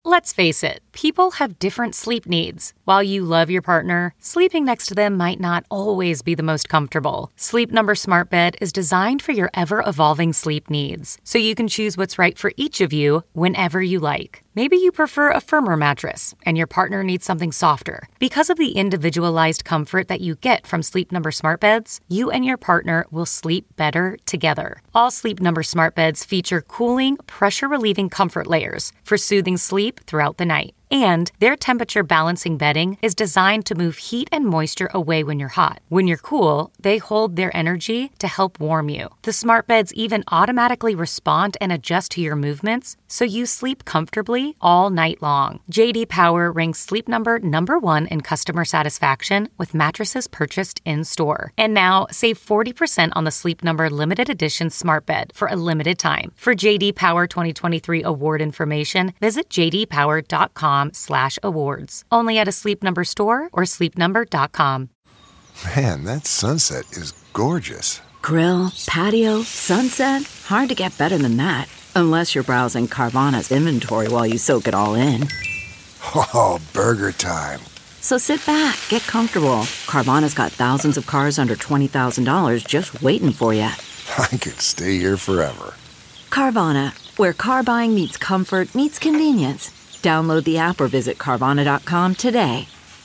Let's face it, people have different sleep needs. While you love your partner, sleeping next to them might not always be the most comfortable. Sleep Number Smart Bed is designed for your ever-evolving sleep needs, so you can choose what's right for each of you whenever you like. Maybe you prefer a firmer mattress and your partner needs something softer. Because of the individualized comfort that you get from Sleep Number Smart Beds, you and your partner will sleep better together. All Sleep Number Smart Beds feature cooling, pressure-relieving comfort layers for soothing sleep throughout the night. And their temperature balancing bedding is designed to move heat and moisture away when you're hot. When you're cool, they hold their energy to help warm you. The smart beds even automatically respond and adjust to your movements, so you sleep comfortably all night long. J.D. Power ranks Sleep Number #1 in customer satisfaction with mattresses purchased in-store. And now, save 40% on the Sleep Number limited edition smart bed for a limited time. For J.D. Power 2023 award information, visit jdpower.com/awards. Only at a Sleep Number store or sleepnumber.com. Man, that sunset is gorgeous. Grill, patio, sunset. Hard to get better than that. Unless you're browsing Carvana's inventory while you soak it all in. Oh, burger time. So sit back, get comfortable. Carvana's got thousands of cars under $20,000 just waiting for you. I could stay here forever. Carvana, where car buying meets comfort meets convenience. Download the app or visit Carvana.com today.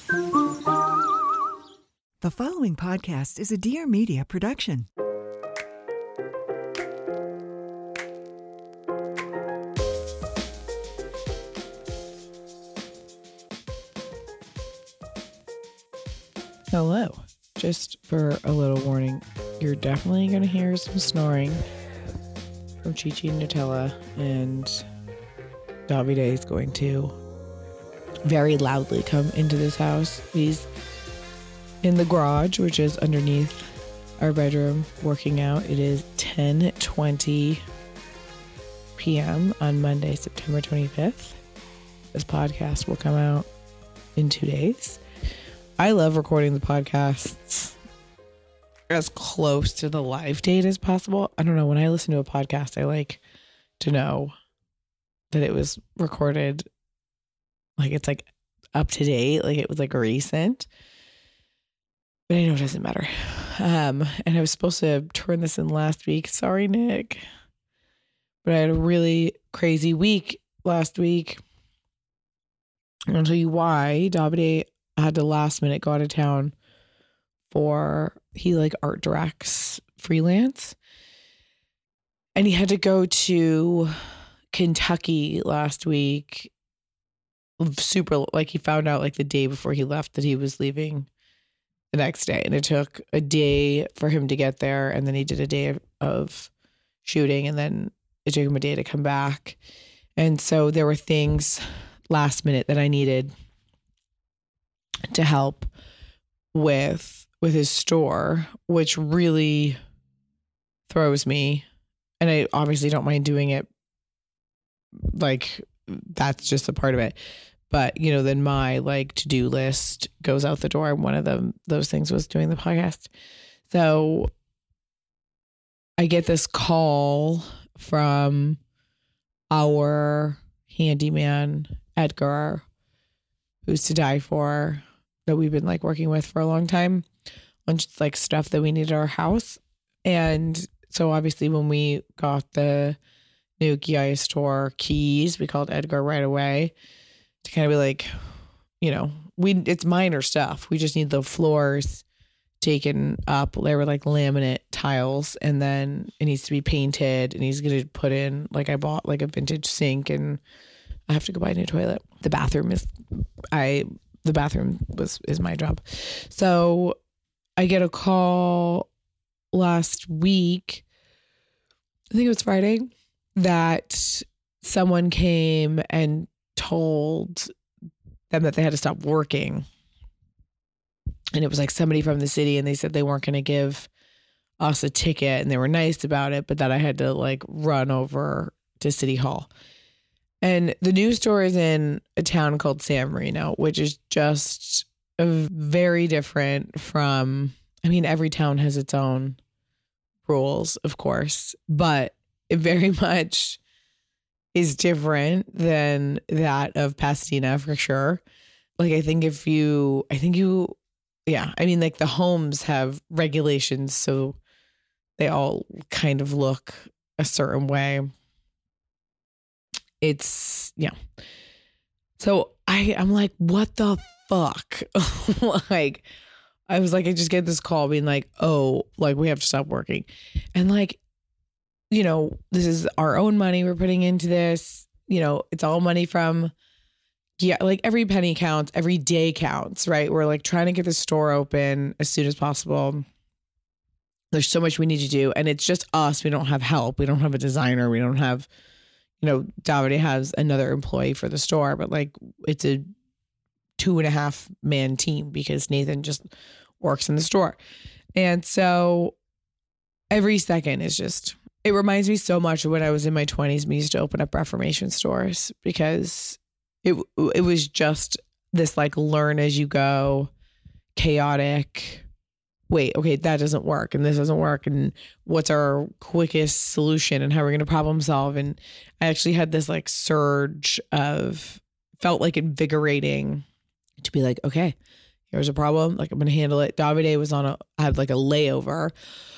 The following podcast is a Dear Media production. Hello. Just for a little warning, you're definitely going to hear some snoring from Chi-Chi and Nutella, and Davide is going to very loudly come into this house. He's in the garage, which is underneath our bedroom, working out. It is 10:20 p.m. on Monday, September 25th. This podcast will come out in 2 days. I love recording the podcasts as close to the live date as possible. I don't know. When I listen to a podcast, I like to know that it was recorded like it's like up to date, like it was like recent. But I know it doesn't matter. And I was supposed to turn this in last week. Sorry, Nick. But I had a really crazy week last week. And I'll tell you why. Davide had to last minute go out of town he like art directs freelance. And he had to go to Kentucky last week. Super, like he found out like the day before he left that he was leaving the next day. And it took a day for him to get there. And then he did a day of shooting. And then it took him a day to come back. And so there were things last minute that I needed to help with his store, which really throws me. And I obviously don't mind doing it. Like, that's just a part of it. But, you know, then my like to-do list goes out the door. One of those things was doing the podcast. So I get this call from our handyman, Edgar, who's to die for, that we've been like working with for a long time on just like stuff that we need at our house. And so obviously when we got the new Gia store keys, we called Edgar right away to kind of be like, you know, it's minor stuff. We just need the floors taken up. They were like laminate tiles, and then it needs to be painted, and he's going to put in, like, I bought like a vintage sink, and I have to go buy a new toilet. The bathroom is my job. So I get a call last week, I think it was Friday, that someone came and told them that they had to stop working. And it was like somebody from the city, and they said they weren't going to give us a ticket, and they were nice about it, but that I had to like run over to City Hall. And the news store is in a town called San Marino, which is just very different from, I mean, every town has its own rules, of course, but it very much is different than that of Pasadena for sure. Like, I mean, like the homes have regulations, so they all kind of look a certain way. So I'm like, what the fuck? Like, I was like, I just get this call being like, oh, like we have to stop working. And like, this is our own money we're putting into this. It's all money from, like every penny counts, every day counts, right? We're like trying to get the store open as soon as possible. There's so much we need to do. And it's just us. We don't have help. We don't have a designer. We don't have, Davide has another employee for the store, but like it's a 2.5 man team because Nathan just works in the store. And so every second is just, it reminds me so much of when I was in my 20s. We used to open up Reformation stores because it was just this like learn as you go, chaotic. Wait, okay, that doesn't work and this doesn't work. And what's our quickest solution and how we're going to problem solve? And I actually had this like surge of, felt like invigorating to be like, okay, here's a problem. Like I'm going to handle it. Davide had like a layover.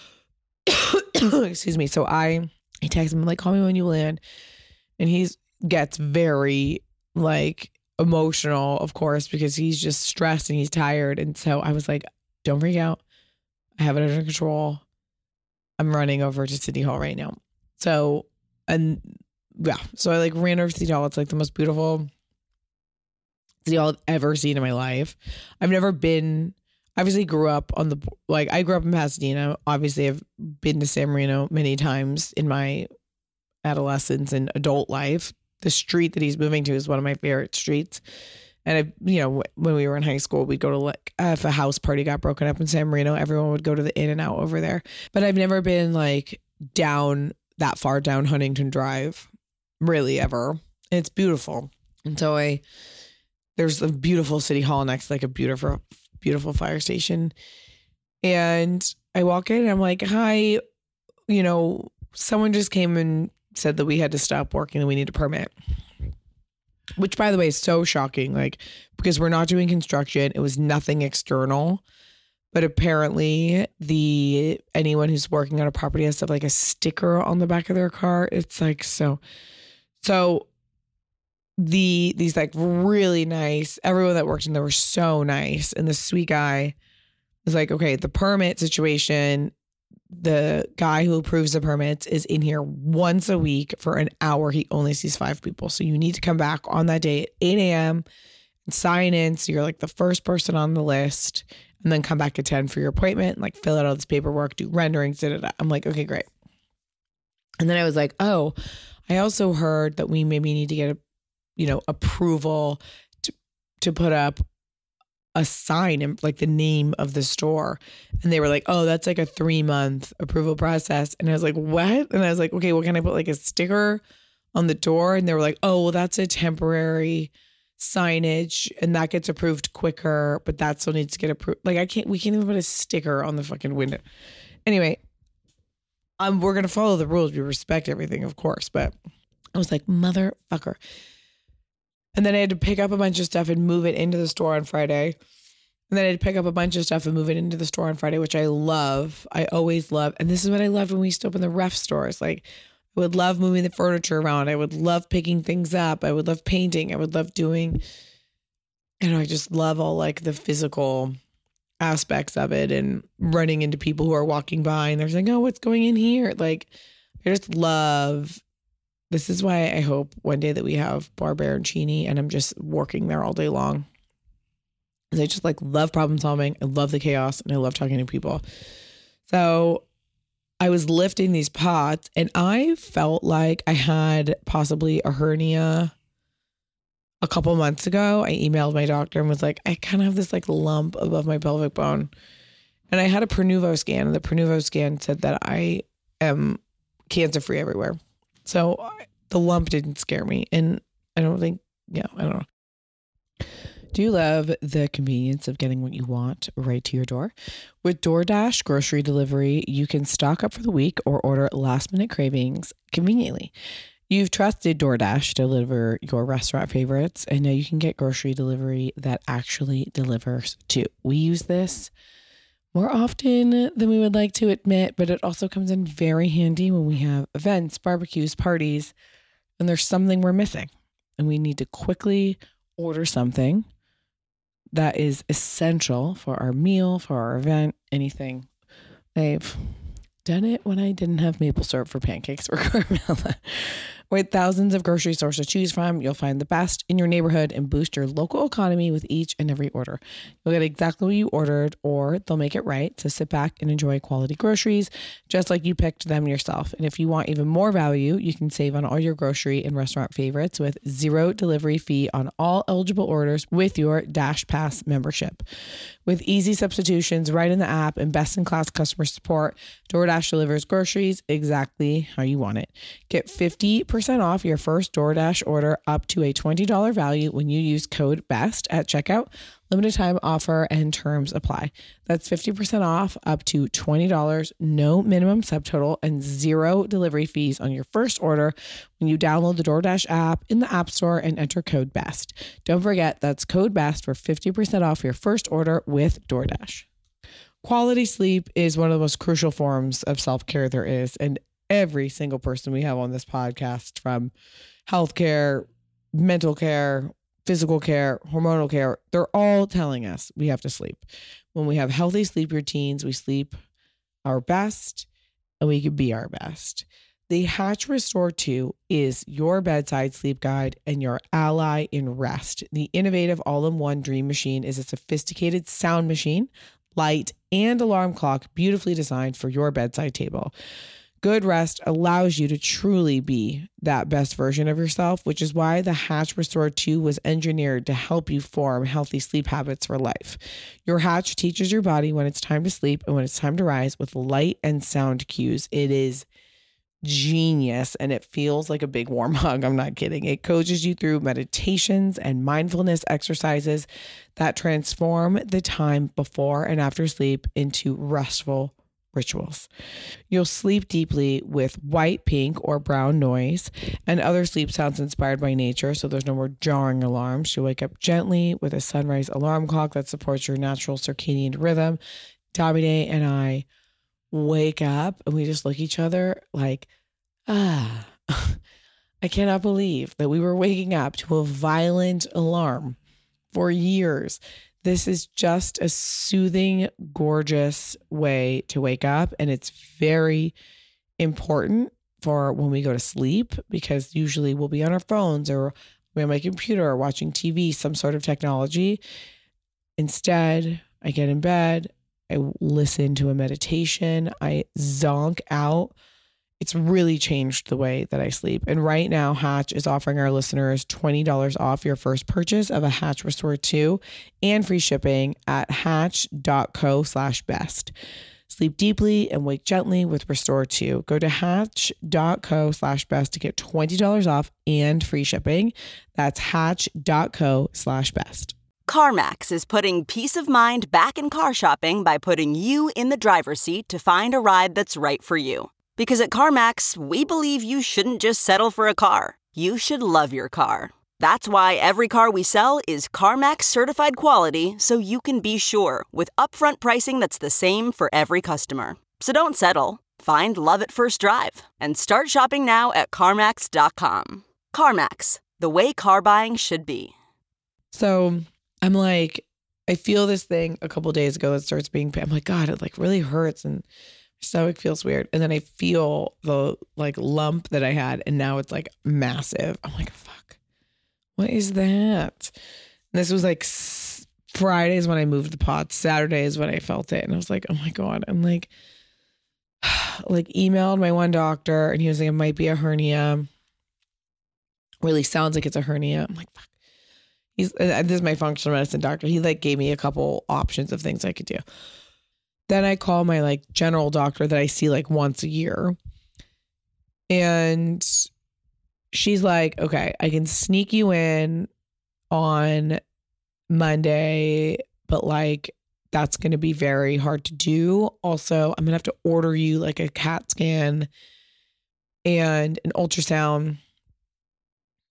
Excuse me. So I text him like, call me when you land. And he gets very like emotional, of course, because he's just stressed and he's tired. And so I was like, don't freak out. I have it under control. I'm running over to City Hall right now. So I like ran over to City Hall. It's like the most beautiful City Hall I've ever seen in my life. I've never been, obviously grew up I grew up in Pasadena. Obviously I've been to San Marino many times in my adolescence and adult life. The street that he's moving to is one of my favorite streets. And when we were in high school, we'd go to like, if a house party got broken up in San Marino, everyone would go to the In-N-Out over there. But I've never been like down that far down Huntington Drive, really ever. And it's beautiful. And so there's a beautiful City Hall next to like a beautiful, beautiful fire station. And I walk in and I'm like, hi, someone just came and said that we had to stop working and we need a permit. Which, by the way, is so shocking, like, because we're not doing construction. It was nothing external. But apparently anyone who's working on a property has to have like a sticker on the back of their car. It's like, so these like really nice, everyone that worked in there were so nice. And the sweet guy was like, okay, the permit situation, the guy who approves the permits is in here once a week for an hour. He only sees 5 people. So you need to come back on that day at 8 a.m. and sign in. So you're like the first person on the list, and then come back at 10 for your appointment and like fill out all this paperwork, do renderings, da-da-da. I'm like, okay, great. And then I was like, oh, I also heard that we maybe need to get approval to put up a sign and like the name of the store. And they were like, oh, that's like a 3-month approval process. And I was like, what? And I was like, okay, well, can I put like a sticker on the door? And they were like, oh, well, that's a temporary signage and that gets approved quicker, but that still needs to get approved. Like we can't even put a sticker on the fucking window. Anyway, we're going to follow the rules. We respect everything, of course. But I was like, motherfucker. And then I had to pick up a bunch of stuff and move it into the store on Friday. And then I had to pick up a bunch of stuff and move it into the store on Friday, which I love. I always love. And this is what I loved when we used to open the ref stores. Like, I would love moving the furniture around. I would love picking things up. I would love painting. I would love doing, I just love all like the physical aspects of it and running into people who are walking by and they're saying, oh, what's going in here? Like, I just love. This is why I hope one day that we have Bar Baroncini and I'm just working there all day long. Because I just like love problem solving. I love the chaos and I love talking to people. So I was lifting these pots and I felt like I had possibly a hernia a couple months ago. I emailed my doctor and was like, I kind of have this like lump above my pelvic bone. And I had a Prenuvo scan and the Prenuvo scan said that I am cancer free everywhere. So the lump didn't scare me. And I don't think, I don't know. Do you love the convenience of getting what you want right to your door? With DoorDash grocery delivery, you can stock up for the week or order last minute cravings conveniently. You've trusted DoorDash to deliver your restaurant favorites, and now you can get grocery delivery that actually delivers too. We use this more often than we would like to admit, but it also comes in very handy when we have events, barbecues, parties, and there's something we're missing, and we need to quickly order something that is essential for our meal, for our event, anything. I've done it when I didn't have maple syrup for pancakes for Carmela. With thousands of grocery stores to choose from, you'll find the best in your neighborhood and boost your local economy with each and every order. You'll get exactly what you ordered, or they'll make it right. So sit back and enjoy quality groceries, just like you picked them yourself. And if you want even more value, you can save on all your grocery and restaurant favorites with 0 delivery fee on all eligible orders with your Dash Pass membership. With easy substitutions right in the app and best-in-class customer support, DoorDash delivers groceries exactly how you want it. Get 50% off your first DoorDash order up to a $20 value when you use code BEST at checkout. Limited time offer and terms apply. That's 50% off up to $20, no minimum subtotal, and 0 delivery fees on your first order when you download the DoorDash app in the App Store and enter code BEST. Don't forget, that's code BEST for 50% off your first order with DoorDash. Quality sleep is one of the most crucial forms of self-care there is, and every single person we have on this podcast, from healthcare, mental care, physical care, hormonal care, they're all telling us we have to sleep. When we have healthy sleep routines, we sleep our best and we can be our best. The Hatch Restore 2 is your bedside sleep guide and your ally in rest. The innovative all-in-one Dream Machine is a sophisticated sound machine, light, and alarm clock beautifully designed for your bedside table. Good rest allows you to truly be that best version of yourself, which is why the Hatch Restore 2 was engineered to help you form healthy sleep habits for life. Your Hatch teaches your body when it's time to sleep and when it's time to rise with light and sound cues. It is genius, and it feels like a big warm hug. I'm not kidding. It coaches you through meditations and mindfulness exercises that transform the time before and after sleep into restful rituals. You'll sleep deeply with white, pink, or brown noise and other sleep sounds inspired by nature, so there's no more jarring alarms. You'll wake up gently with a sunrise alarm clock that supports your natural circadian rhythm. Davide and I wake up and we just look at each other like, I cannot believe that we were waking up to a violent alarm for years. This is just a soothing, gorgeous way to wake up. And it's very important for when we go to sleep, because usually we'll be on our phones or we're on my computer or watching TV, some sort of technology. Instead, I get in bed, I listen to a meditation, I zonk out. It's really changed the way that I sleep. And right now, Hatch is offering our listeners $20 off your first purchase of a Hatch Restore 2 and free shipping at hatch.co/best. Sleep deeply and wake gently with Restore 2. Go to hatch.co/best to get $20 off and free shipping. That's hatch.co/best. CarMax is putting peace of mind back in car shopping by putting you in the driver's seat to find a ride that's right for you. Because at CarMax, we believe you shouldn't just settle for a car. You should love your car. That's why every car we sell is CarMax certified quality, so you can be sure with upfront pricing that's the same for every customer. So don't settle. Find love at first drive and start shopping now at CarMax.com. CarMax, the way car buying should be. So I'm like, I feel this thing a couple days ago that starts being pain. I'm like, God, it like really hurts and stomach feels weird. And then I feel the like lump that I had and now it's like massive. I'm like, fuck, what is that? And this was like Fridays when I moved the pot. Saturdays when I felt it. And I was like, oh my God. I'm like emailed my one doctor and he was like, it might be a hernia. Really sounds like it's a hernia. I'm like, fuck. This is my functional medicine doctor. He like gave me a couple options of things I could do. Then I call my like general doctor that I see like once a year. And she's like, okay, I can sneak you in on Monday, but like that's going to be very hard to do. Also, I'm going to have to order you like a CAT scan and an ultrasound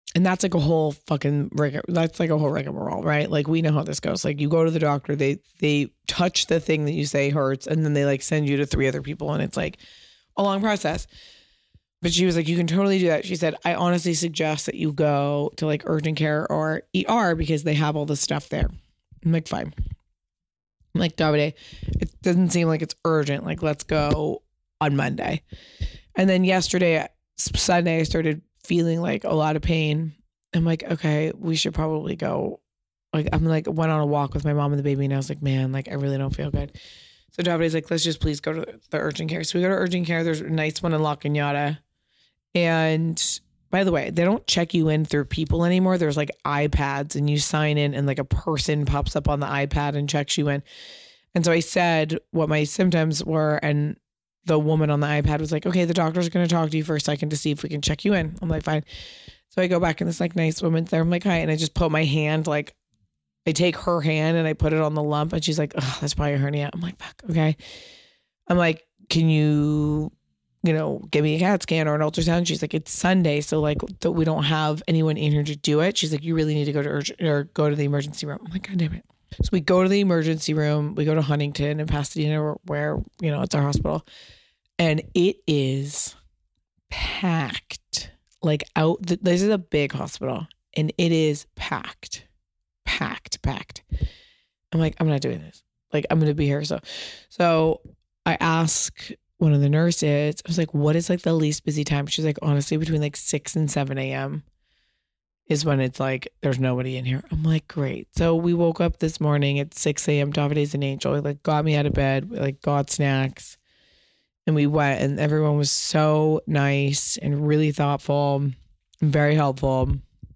And that's like a whole fucking rigmarole, right? Like we know how this goes. Like you go to the doctor, they touch the thing that you say hurts, and then they like send you to 3 other people, and it's like a long process. But she was like, you can totally do that. She said, I honestly suggest that you go to like urgent care or ER because they have all this stuff there. I'm like, fine. I'm like, Davide, it doesn't seem like it's urgent. Like, let's go on Monday. And then Sunday, I started feeling like a lot of pain. I'm like, okay, we should probably go. Like, I'm like, went on a walk with my mom and the baby, and I was like, man, like, I really don't feel good. So Davide's like, let's just please go to the urgent care. So we go to urgent care. There's a nice one in La Cañada. And by the way, they don't check you in through people anymore. There's like iPads, and you sign in, and like a person pops up on the iPad and checks you in. And so I said what my symptoms were, and the woman on the iPad was like, okay, the doctor's going to talk to you for a second to see if we can check you in. I'm like, fine. So I go back, and this like nice woman's there. I'm like, hi. And I just put my hand, like I take her hand and I put it on the lump, and she's like, oh, that's probably a hernia. I'm like, fuck. Okay. I'm like, can you give me a CAT scan or an ultrasound? She's like, it's Sunday. So like we don't have anyone in here to do it. She's like, you really need to go to the emergency room. I'm like, God damn it. So we go to the emergency room. We go to Huntington in Pasadena, where, it's our hospital. And it is packed. Like this is a big hospital, and it is packed. I'm like, I'm not doing this. Like, I'm going to be here. So I ask one of the nurses, I was like, what is like the least busy time? She's like, honestly, between like 6 and 7 a.m. is when it's like, there's nobody in here. I'm like, great. So we woke up this morning at 6 a.m. Davide's an angel. He like got me out of bed, like got snacks, and we went, and everyone was so nice and really thoughtful and very helpful.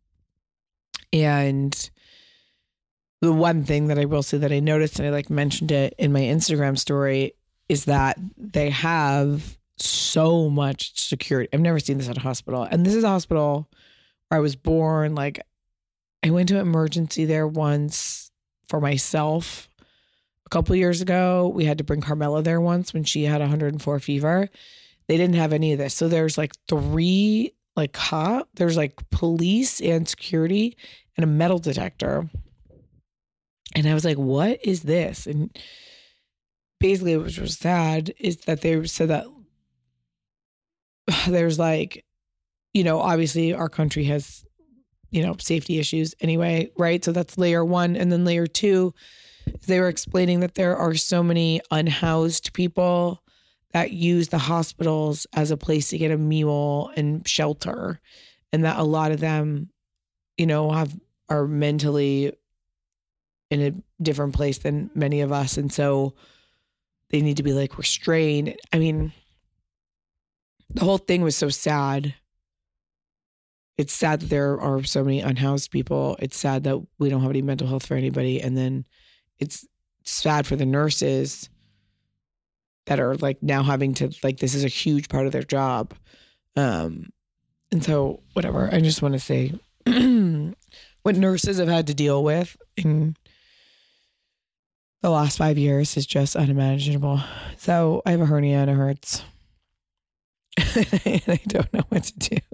And the one thing that I will say that I noticed, and I like mentioned it in my Instagram story, is that they have so much security. I've never seen this at a hospital. And this is a hospital where I was born. Like, I went to emergency there once for myself a couple of years ago. We had to bring Carmela there once when she had 104 fever. They didn't have any of this. So there's like 3 like there's like police and security and a metal detector. And I was like, what is this? And basically, what was sad is that they said that there's like, obviously our country has, safety issues anyway, right? So that's layer 1. And then layer 2, they were explaining that there are so many unhoused people that use the hospitals as a place to get a meal and shelter. And that a lot of them, are mentally in a different place than many of us. And so they need to be like restrained. I mean, the whole thing was so sad. It's sad that there are so many unhoused people. It's sad that we don't have any mental health for anybody. And then it's sad for the nurses that are like now having to, like, this is a huge part of their job. And so whatever, I just want to say what nurses have had to deal with in the last 5 years is just unimaginable. So I have a hernia and it hurts. And I don't know what to do.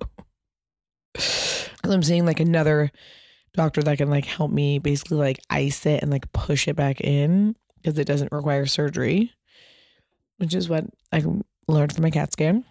I'm seeing like another doctor that can like help me basically like ice it and like push it back in because it doesn't require surgery, which is what I learned from my CAT scan.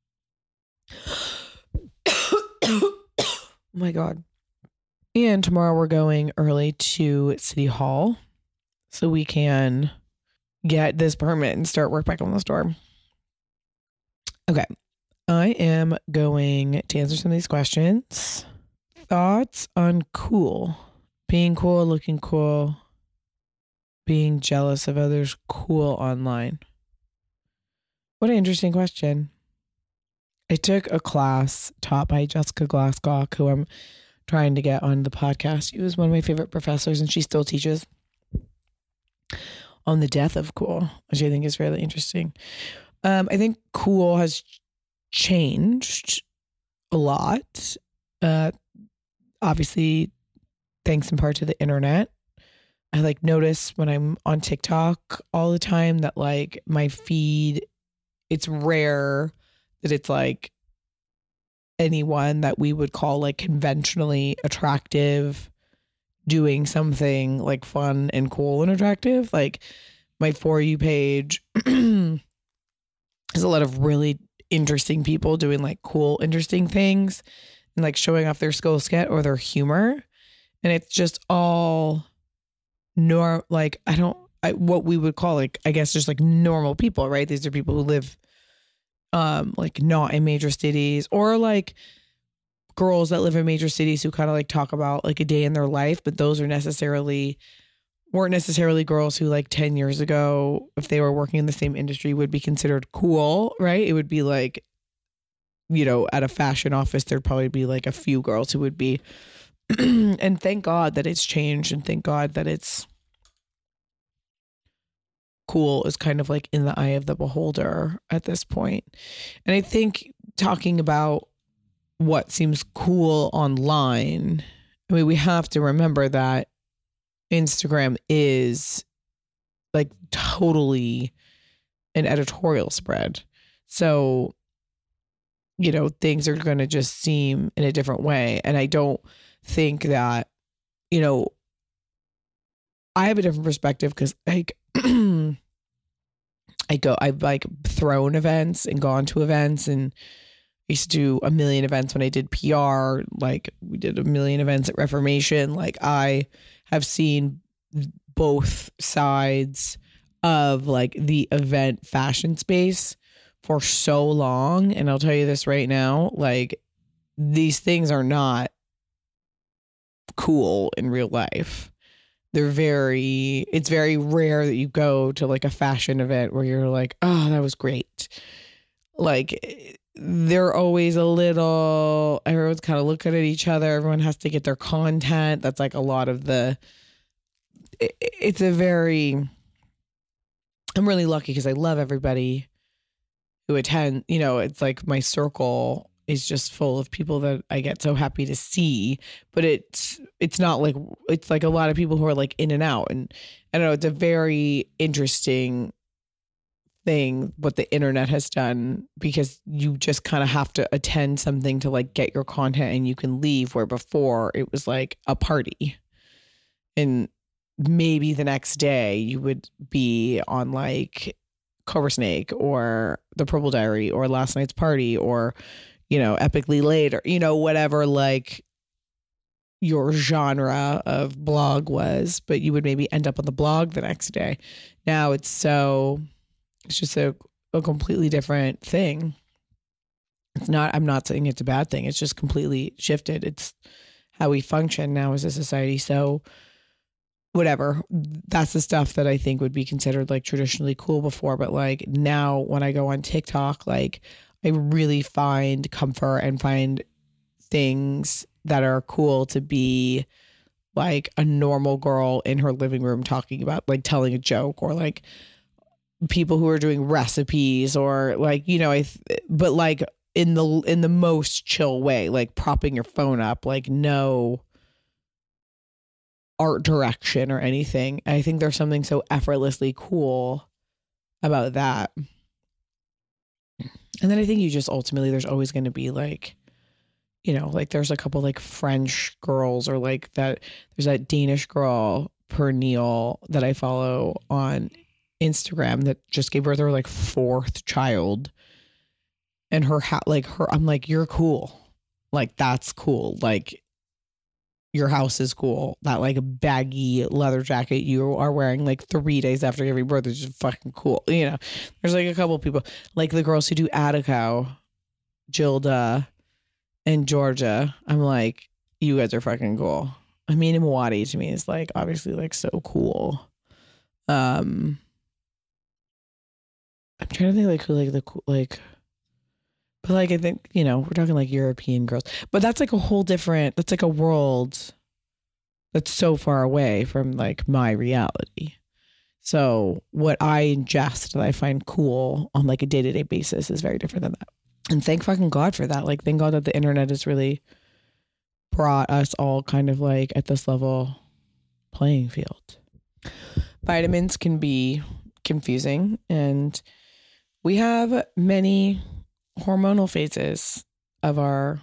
Oh my God. And tomorrow we're going early to City Hall so we can get this permit and start work back on the store. Okay. I am going to answer some of these questions. Thoughts on cool? Being cool, looking cool, being jealous of others cool online. What an interesting question. I took a class taught by Jessica Glasscock, who I'm trying to get on the podcast. She was one of my favorite professors, and she still teaches on the death of cool, which I think is really interesting. I think cool has changed a lot. Obviously, thanks in part to the internet. I like notice when I'm on TikTok all the time that like my feed, it's rare that it's like anyone that we would call like conventionally attractive doing something like fun and cool and attractive. Like my For You page has a lot of really interesting people doing like cool, interesting things and like showing off their skill set or their humor. And it's just all what we would call like, I guess just like normal people, right? These are people who live like not in major cities, or like girls that live in major cities who kind of like talk about like a day in their life, but those weren't necessarily girls who like 10 years ago, if they were working in the same industry, would be considered cool, right? It would be like, you know, at a fashion office, there'd probably be like a few girls who would be, and thank God that it's changed, and thank God that it's cool is kind of like in the eye of the beholder at this point. And I think talking about what seems cool online, I mean, we have to remember that Instagram is like totally an editorial spread. So, you know, things are going to just seem in a different way. And I don't think that, you know, I have a different perspective because like I've like thrown events and gone to events, and I used to do a million events when I did PR. Like we did a million events at Reformation. Like I have seen both sides of like the event fashion space for so long. And I'll tell you this right now, like these things are not cool in real life. It's very rare that you go to like a fashion event where you're like, oh, that was great. Like they're always everyone's kind of looking at each other. Everyone has to get their content. That's like a lot of I'm really lucky because I love everybody who attend. You know, it's like my circle is just full of people that I get so happy to see, but it's not like, it's like a lot of people who are like in and out. And I don't know, it's a very interesting thing what the internet has done, because you just kind of have to attend something to like get your content and you can leave, where before it was like a party and maybe the next day you would be on like Cobra Snake or The Purple Diary or Last Night's Party or, you know, Epically Late or, you know, whatever like your genre of blog was, but you would maybe end up on the blog the next day. Now it's just a completely different thing. I'm not saying it's a bad thing. It's just completely shifted. It's how we function now as a society. So whatever, that's the stuff that I think would be considered like traditionally cool before. But like now when I go on TikTok, like I really find comfort and find things that are cool to be like a normal girl in her living room talking about like telling a joke, or like people who are doing recipes, or like, you know, but like in the most chill way, like propping your phone up, like no art direction or anything. I think there's something so effortlessly cool about that. And then I think you just ultimately, there's always going to be like, you know, like there's a couple like French girls, or like there's that Danish girl, Pernille, that I follow on Instagram that just gave birth to her like fourth child. And I'm like, you're cool. Like, that's cool. Like, your house is cool. That like baggy leather jacket you are wearing like 3 days after giving birth is just fucking cool. You know, there's like a couple people like the girls who do Attico, Gilda and Georgia. I'm like, you guys are fucking cool. I mean, Mwadi to me is like obviously like so cool. I'm trying to think like who like the cool like. But like, I think, you know, we're talking like European girls, but that's like a whole different, that's like a world that's so far away from like my reality. So what I ingest that I find cool on like a day-to-day basis is very different than that. And thank fucking God for that. Like, thank God that the internet has really brought us all kind of like at this level playing field. Vitamins can be confusing, and we have many hormonal phases of our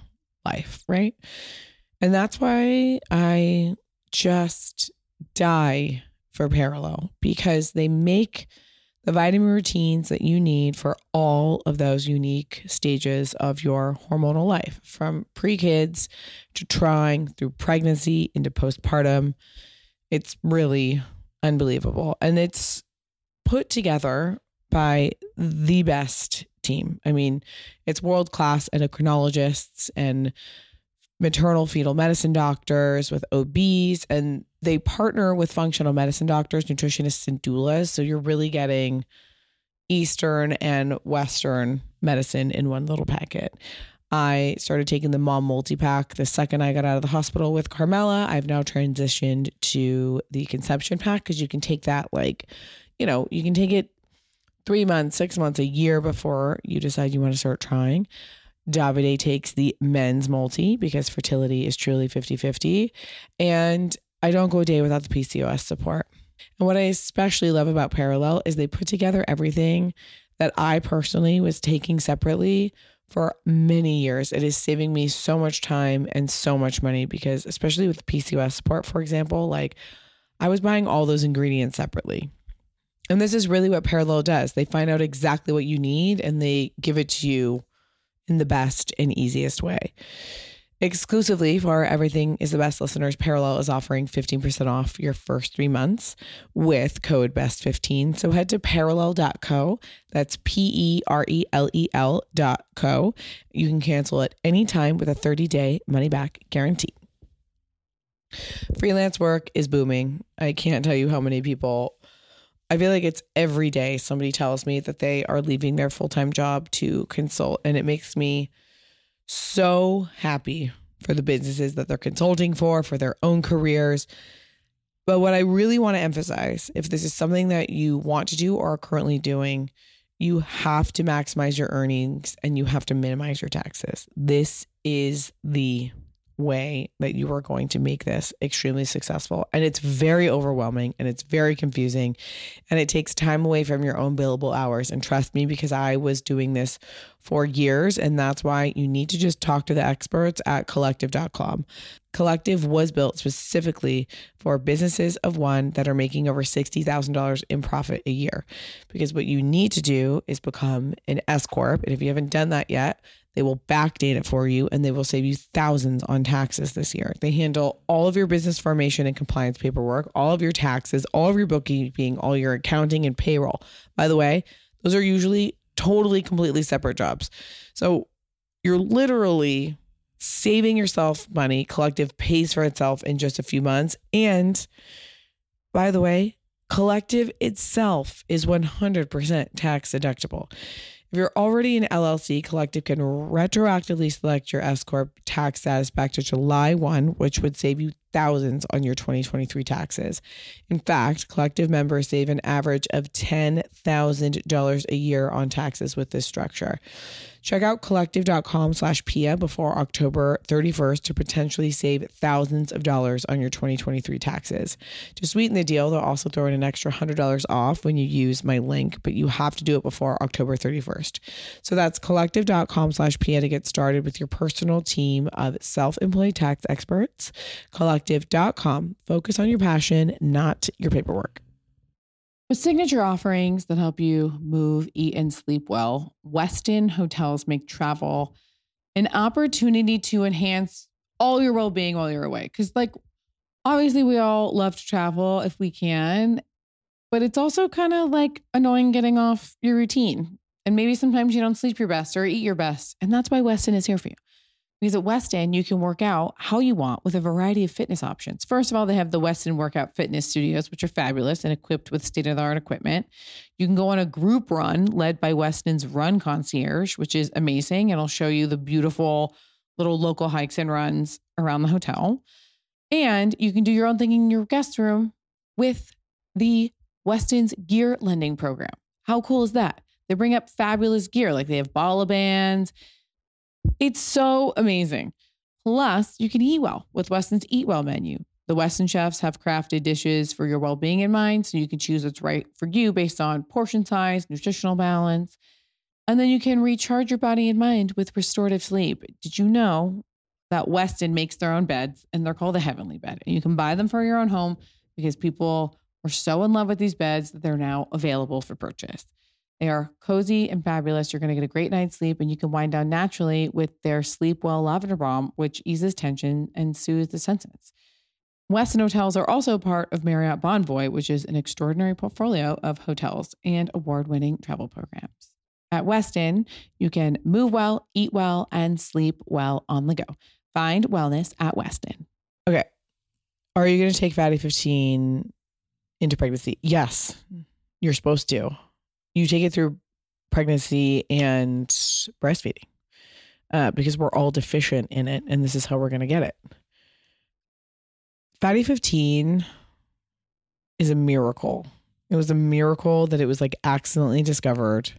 life, right? And that's why I just die for Parallel, because they make the vitamin routines that you need for all of those unique stages of your hormonal life, from pre-kids to trying through pregnancy into postpartum. It's really unbelievable. And it's put together by the best team. I mean, it's world-class endocrinologists and maternal fetal medicine doctors with OBs, and they partner with functional medicine doctors, nutritionists, and doulas. So you're really getting Eastern and Western medicine in one little packet. I started taking the Mom Multi-Pack the second I got out of the hospital with Carmela. I've now transitioned to the Conception Pack, because you can take that you can take it 3 months, 6 months, a year before you decide you want to start trying. Davide takes the Men's Multi, because fertility is truly 50-50. And I don't go a day without the PCOS support. And what I especially love about Parallel is they put together everything that I personally was taking separately for many years. It is saving me so much time and so much money, because especially with PCOS support, for example, I was buying all those ingredients separately. And this is really what Parallel does. They find out exactly what you need and they give it to you in the best and easiest way. Exclusively for Everything is the Best listeners, Parallel is offering 15% off your first 3 months with code BEST15. So head to parallel.co. That's PERELEL.co. You can cancel at any time with a 30-day money-back guarantee. Freelance work is booming. I can't tell you how many people... I feel like it's every day somebody tells me that they are leaving their full-time job to consult, and it makes me so happy for the businesses that they're consulting for their own careers. But what I really want to emphasize, if this is something that you want to do or are currently doing, you have to maximize your earnings and you have to minimize your taxes. This is the way that you are going to make this extremely successful. And it's very overwhelming and it's very confusing and it takes time away from your own billable hours. And trust me, because I was doing this for years, and that's why you need to just talk to the experts at collective.com. Collective was built specifically for businesses of one that are making over $60,000 in profit a year. Because what you need to do is become an S Corp. And if you haven't done that yet, they will backdate it for you and they will save you thousands on taxes this year. They handle all of your business formation and compliance paperwork, all of your taxes, all of your bookkeeping, all your accounting and payroll. By the way, those are usually totally, completely separate jobs. So you're literally saving yourself money. Collective pays for itself in just a few months. And by the way, Collective itself is 100% tax deductible. If you're already an LLC, Collective can retroactively select your S Corp tax status back to July 1, which would save you thousands on your 2023 taxes. In fact, Collective members save an average of $10,000 a year on taxes with this structure. Check out collective.com/Pia before October 31st to potentially save thousands of dollars on your 2023 taxes. To sweeten the deal, they'll also throw in an extra $100 off when you use my link, but you have to do it before October 31st. So that's collective.com/Pia to get started with your personal team of self-employed tax experts. Collective.com. Focus on your passion, not your paperwork. With signature offerings that help you move, eat, and sleep well, Westin Hotels make travel an opportunity to enhance all your well-being while you're away. Because, obviously we all love to travel if we can, but it's also kind of annoying getting off your routine. And maybe sometimes you don't sleep your best or eat your best. And that's why Westin is here for you. Because at Westin, you can work out how you want with a variety of fitness options. First of all, they have the Westin Workout Fitness Studios, which are fabulous and equipped with state-of-the-art equipment. You can go on a group run led by Westin's Run Concierge, which is amazing. It'll show you the beautiful little local hikes and runs around the hotel. And you can do your own thing in your guest room with the Westin's Gear Lending Program. How cool is that? They bring up fabulous gear, they have ball bands. It's so amazing. Plus, you can eat well with Westin's Eat Well menu. The Westin chefs have crafted dishes for your well-being in mind, so you can choose what's right for you based on portion size, nutritional balance, and then you can recharge your body and mind with restorative sleep. Did you know that Westin makes their own beds, and they're called a Heavenly Bed. And you can buy them for your own home because people were so in love with these beds that they're now available for purchase. They are cozy and fabulous. You're going to get a great night's sleep, and you can wind down naturally with their Sleep Well Lavender Balm, which eases tension and soothes the senses. Westin hotels are also part of Marriott Bonvoy, which is an extraordinary portfolio of hotels and award-winning travel programs. At Westin, you can move well, eat well, and sleep well on the go. Find wellness at Westin. Okay. Are you going to take Fatty 15 into pregnancy? Yes, you're supposed to. You take it through pregnancy and breastfeeding because we're all deficient in it, and this is how we're going to get it. Fatty 15 is a miracle. It was a miracle that it was like accidentally discovered.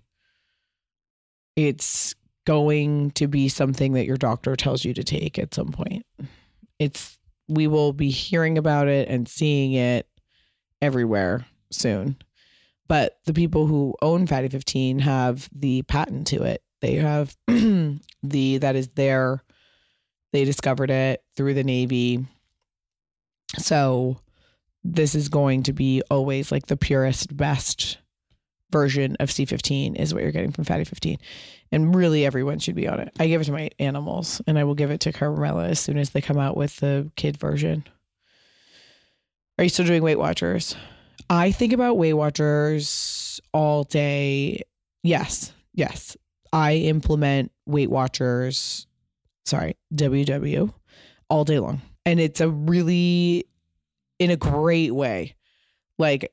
It's going to be something that your doctor tells you to take at some point. We will be hearing about it and seeing it everywhere soon. But the people who own Fatty 15 have the patent to it. They have they discovered it through the Navy. So this is going to be always like the purest, best version of C15 is what you're getting from Fatty 15. And really everyone should be on it. I give it to my animals, and I will give it to Carmela as soon as they come out with the kid version. Are you still doing Weight Watchers? I think about Weight Watchers all day. Yes. I implement Weight Watchers, WW, all day long. And it's in a great way. Like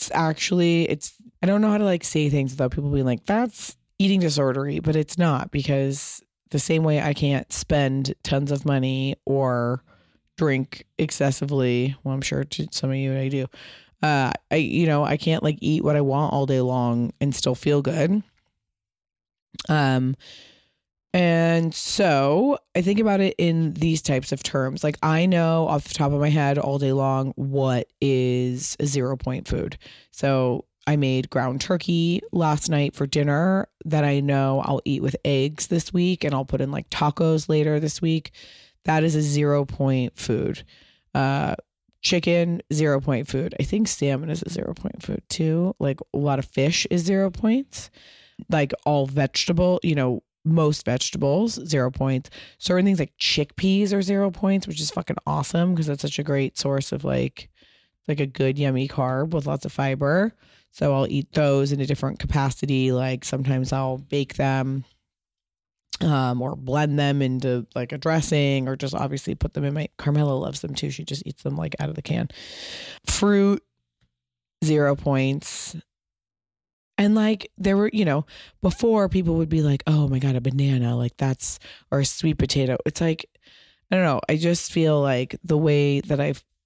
I don't know how to like say things without people being like, that's eating disordery, but it's not, because the same way I can't spend tons of money or drink excessively. Well, I'm sure to some of you I do. I can't like eat what I want all day long and still feel good. And so I think about it in these types of terms. Like I know off the top of my head all day long what is a 0 point food. So I made ground turkey last night for dinner that I know I'll eat with eggs this week, and I'll put in like tacos later this week. That is a 0 point food. Chicken, 0 point food. I think salmon is a 0 point food too. Like a lot of fish is 0 points. Like all vegetable, most vegetables, 0 points. Certain things like chickpeas are 0 points, which is fucking awesome because that's such a great source of like a good yummy carb with lots of fiber. So I'll eat those in a different capacity. Like sometimes I'll bake them or blend them into like a dressing, or just obviously put them in Carmela loves them too. She just eats them like out of the can. Fruit, 0 points. And like there were, before people would be like, oh my God, a banana, like that's, or a sweet potato. It's like, I don't know. I just feel like the way that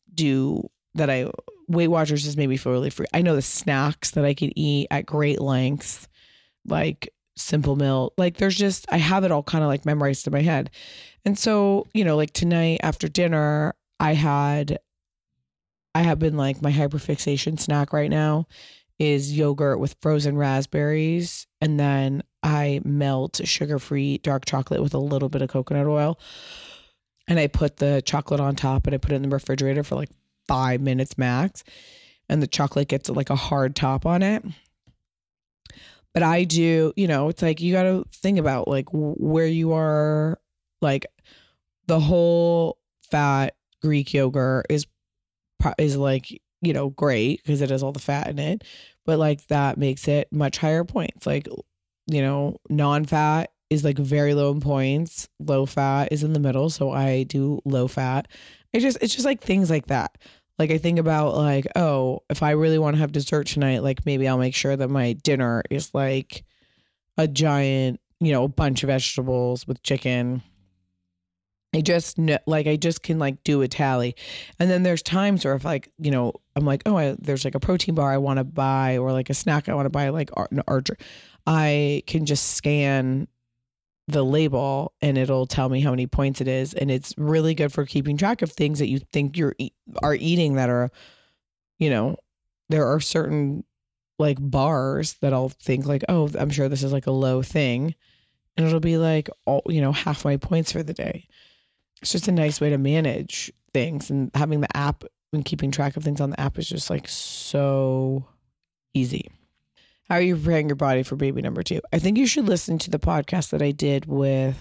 Weight Watchers just made me feel really free. I know the snacks that I could eat at great lengths, like Simple Milk, like I have it all kind of like memorized in my head. And so, like tonight after dinner, I have been like, my hyperfixation snack right now is yogurt with frozen raspberries. And then I melt sugar-free dark chocolate with a little bit of coconut oil. And I put the chocolate on top, and I put it in the refrigerator for like 5 minutes max. And the chocolate gets like a hard top on it. But I do, it's like, you got to think about like where you are. Like the whole fat Greek yogurt is like, great because it has all the fat in it, but like that makes it much higher points. Like, non-fat is like very low in points. Low fat is in the middle. So I do low fat. It's just like things like that. Like I think about like, oh, if I really want to have dessert tonight, like maybe I'll make sure that my dinner is like a giant, a bunch of vegetables with chicken. I just can like do a tally. And then there's times where if like, I'm like, oh, there's like a protein bar I want to buy, or like a snack I want to buy, like an Archer. I can just scan the label and it'll tell me how many points it is. And it's really good for keeping track of things that you think are eating that are, there are certain like bars that I'll think like, oh, I'm sure this is like a low thing. And it'll be like, all, half my points for the day. it's just a nice way to manage things, and having the app and keeping track of things on the app is just like so easy. How are you preparing your body for baby number 2? I think you should listen to the podcast that I did with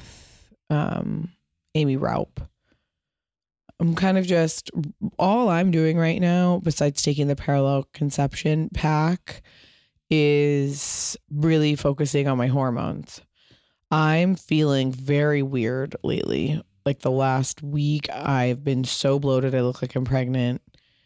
Amy Raup. I'm kind of just, all I'm doing right now, besides taking the parallel conception pack, is really focusing on my hormones. I'm feeling very weird lately. Like the last week, I've been so bloated, I look like I'm pregnant.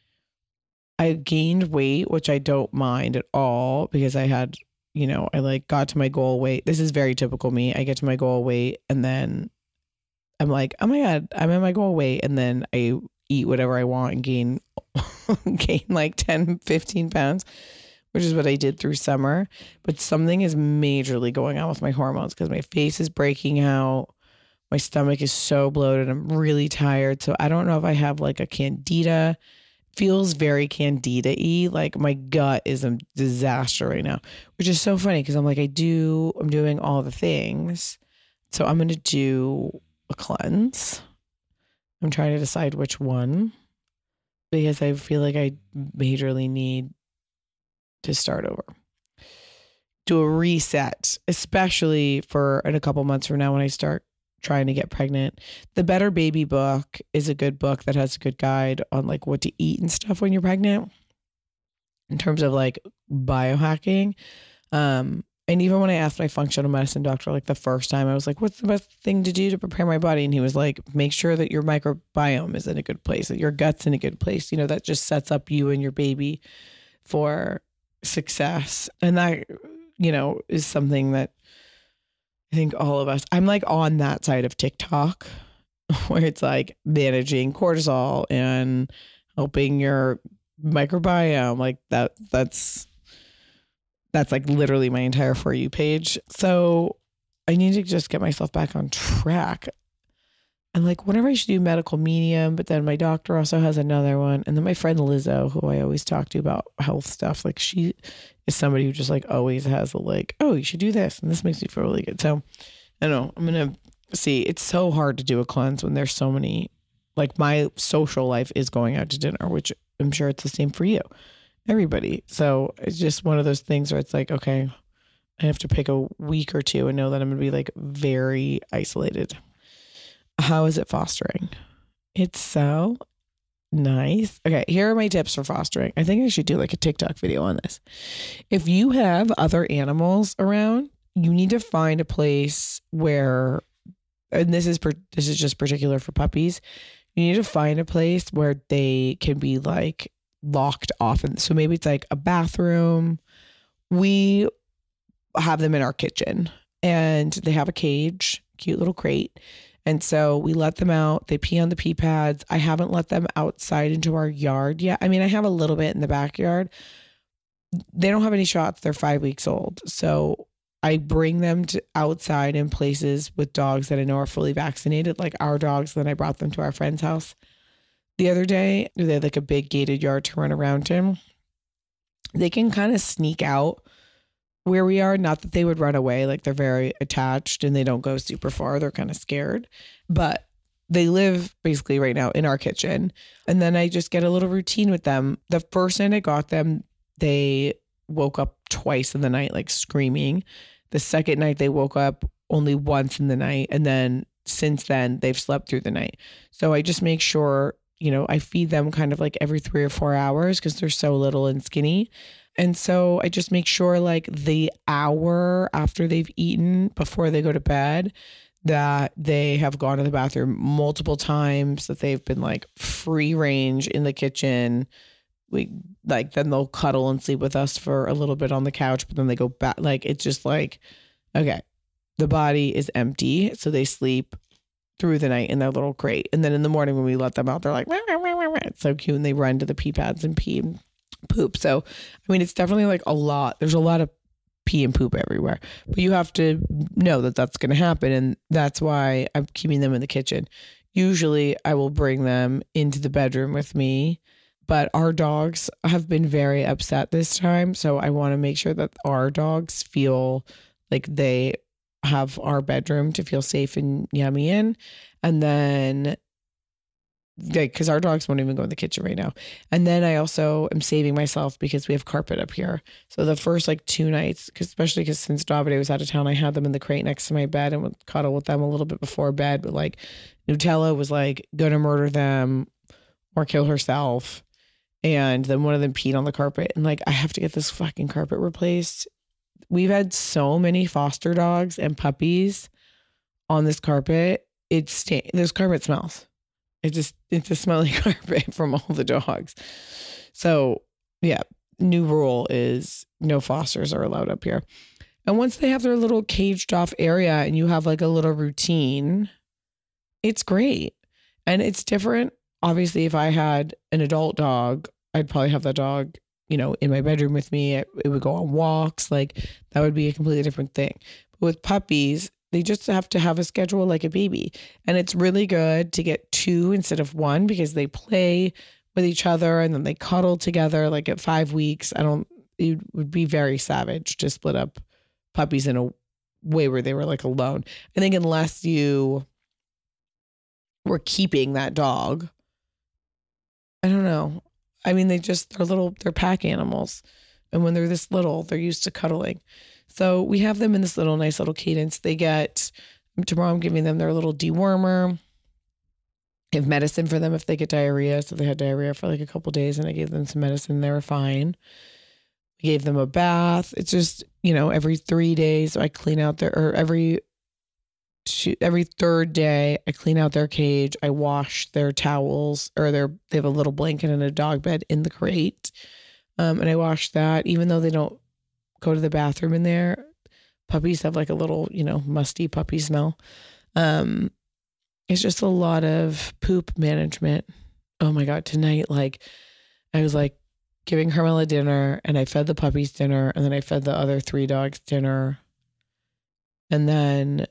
I gained weight, which I don't mind at all, because I had, I like got to my goal weight. This is very typical me. I get to my goal weight and then I'm like, oh my God, I'm at my goal weight. And then I eat whatever I want and gain like 10, 15 pounds, which is what I did through summer. But something is majorly going on with my hormones because my face is breaking out. My stomach is so bloated. I'm really tired. So I don't know if I have like a candida. Feels very candida-y. Like my gut is a disaster right now, which is so funny because I'm like, I'm doing all the things. So I'm going to do a cleanse. I'm trying to decide which one because I feel like I majorly need to start over. Do a reset, especially in a couple months from now when I start trying to get pregnant. The Better Baby book is a good book that has a good guide on like what to eat and stuff when you're pregnant in terms of like biohacking. And even when I asked my functional medicine doctor, like the first time, I was like, what's the best thing to do to prepare my body? And he was like, make sure that your microbiome is in a good place, that your gut's in a good place. That just sets up you and your baby for success. And that, is something that I think all of us, I'm like on that side of TikTok where it's like managing cortisol and helping your microbiome. Like that's like literally my entire For You page. So I need to just get myself back on track. And like whenever I should do medical medium, but then my doctor also has another one. And then my friend Lizzo, who I always talk to about health stuff, like she is somebody who just like always has a like, oh, you should do this. And this makes me feel really good. So I don't know. I'm going to see. It's so hard to do a cleanse when there's so many, like my social life is going out to dinner, which I'm sure it's the same for you. Everybody. So it's just one of those things where it's like, okay, I have to pick a week or two and know that I'm going to be like very isolated. How is it fostering? It's so nice. Okay, here are my tips for fostering. I think I should do like a TikTok video on this. If you have other animals around, you need to find a place where, and this is just particular for puppies, you need to find a place where they can be like locked off. And so maybe it's like a bathroom. We have them in our kitchen and they have a cage, cute little crate. And so we let them out. They pee on the pee pads. I haven't let them outside into our yard yet. I mean, I have a little bit in the backyard. They don't have any shots. They're 5 weeks old. So I bring them to outside in places with dogs that I know are fully vaccinated, like our dogs. Then I brought them to our friend's house the other day. They had like a big gated yard to run around in. They can kind of sneak out where we are. Not that they would run away. Like they're very attached and they don't go super far. They're kind of scared, but they live basically right now in our kitchen. And then I just get a little routine with them. The first night I got them, they woke up twice in the night, like screaming. The second night they woke up only once in the night. And then since then they've slept through the night. So I just make sure, I feed them kind of like every 3 or 4 hours because they're so little and skinny. And so I just make sure like the hour after they've eaten before they go to bed that they have gone to the bathroom multiple times, that they've been like free range in the kitchen. Then they'll cuddle and sleep with us for a little bit on the couch, but then they go back. Like, it's just like, okay, the body is empty. So they sleep through the night in their little crate. And then in the morning when we let them out, they're like, wah, wah, wah, wah, wah. It's so cute. And they run to the pee pads and pee and poop. So, I mean, it's definitely like a lot. There's a lot of pee and poop everywhere, but you have to know that that's going to happen. And that's why I'm keeping them in the kitchen. Usually I will bring them into the bedroom with me, but our dogs have been very upset this time. So I want to make sure that our dogs feel like they have our bedroom to feel safe and yummy in. And then, because our dogs won't even go in the kitchen right now. And then I also am saving myself because we have carpet up here. So the first like 2 nights, especially because since Davide was out of town, I had them in the crate next to my bed and would cuddle with them a little bit before bed. But like Nutella was like going to murder them or kill herself. And then one of them peed on the carpet. And like, I have to get this fucking carpet replaced. We've had so many foster dogs and puppies on this carpet. This carpet smells. It's a smelly carpet from all the dogs. So yeah, new rule is no fosters are allowed up here. And once they have their little caged off area and you have like a little routine, it's great. And it's different. Obviously, if I had an adult dog, I'd probably have that dog, in my bedroom with me. It would go on walks. Like that would be a completely different thing. But with puppies, they just have to have a schedule like a baby. And it's really good to get 2 instead of 1 because they play with each other and then they cuddle together. Like at 5 weeks, it would be very savage to split up puppies in a way where they were like alone. I think unless you were keeping that dog, I don't know. I mean, they're pack animals. And when they're this little, they're used to cuddling. So we have them in this nice little cadence. Tomorrow I'm giving them their little dewormer. I have medicine for them if they get diarrhea. So they had diarrhea for like a couple days and I gave them some medicine. They were fine. I gave them a bath. It's just, every 3 days I clean out every 3rd day I clean out their cage. I wash their towels they have a little blanket and a dog bed in the crate. And I wash that even though they don't go to the bathroom in there. Puppies have like a little, musty puppy smell. It's just a lot of poop management. Oh my God. Tonight, I was giving Carmela dinner and I fed the puppies dinner and then I fed the other 3 dogs dinner. And then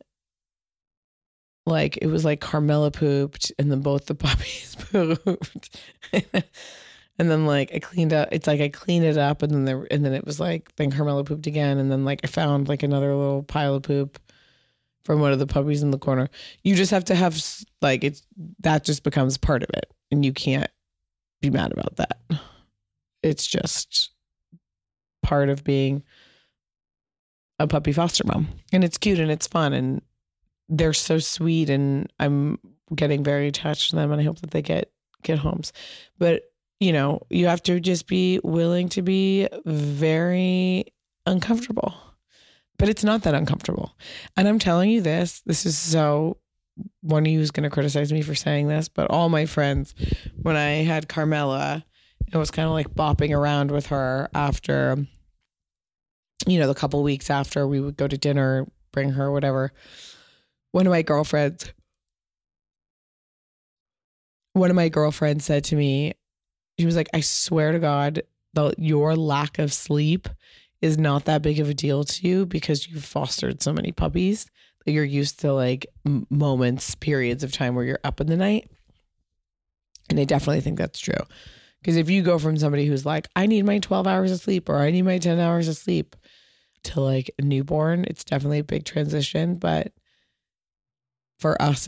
it was like Carmela pooped and then both the puppies pooped. And then I cleaned up. It's I cleaned it up, and then it was then Carmela pooped again, and then I found another little pile of poop from one of the puppies in the corner. You just have to have that just becomes part of it, and you can't be mad about that. It's just part of being a puppy foster mom, and it's cute and it's fun, and they're so sweet, and I'm getting very attached to them, and I hope that they get homes, but. You have to just be willing to be very uncomfortable, but it's not that uncomfortable. And I'm telling you this is so, one of you is going to criticize me for saying this, but all my friends, when I had Carmela, it was kind of bopping around with her after, the couple weeks after we would go to dinner, bring her, whatever. One of my girlfriends said to me, she was like, I swear to God, your lack of sleep is not that big of a deal to you because you've fostered so many puppies that you're used to moments, periods of time where you're up in the night. And I definitely think that's true. Because if you go from somebody who's I need my 12 hours of sleep or I need my 10 hours of sleep to a newborn, it's definitely a big transition. But for us,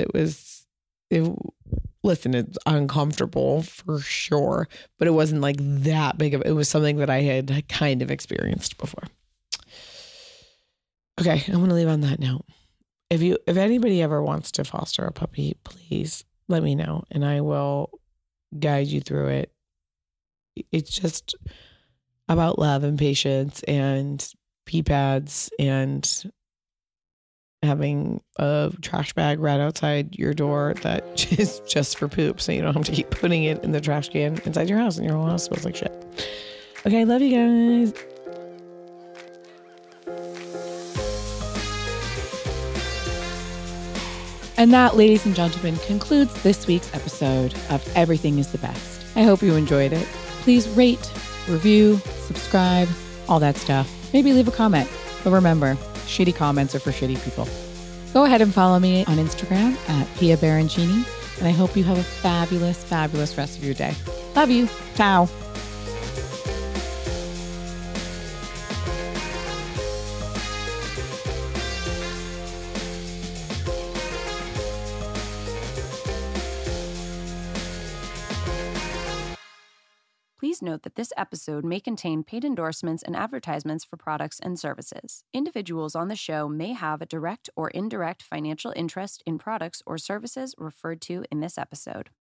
listen, it's uncomfortable for sure, but it wasn't that big of it. Was something that I had kind of experienced before. Okay, I'm going to leave on that note. If anybody ever wants to foster a puppy, please let me know and I will guide you through it. It's just about love and patience and pee pads and having a trash bag right outside your door that is just for poop, so you don't have to keep putting it in the trash can inside your house, and your whole house smells like shit. Okay, I love you guys. And that, ladies and gentlemen, concludes this week's episode of Everything is the Best. I hope you enjoyed it. Please rate, review, subscribe, all that stuff. Maybe leave a comment. But remember, shitty comments are for shitty people. Go ahead and follow me on Instagram at Pia Barancini, and I hope you have a fabulous, fabulous rest of your day. Love you. Ciao. note that this episode may contain paid endorsements and advertisements for products and services. Individuals on the show may have a direct or indirect financial interest in products or services referred to in this episode.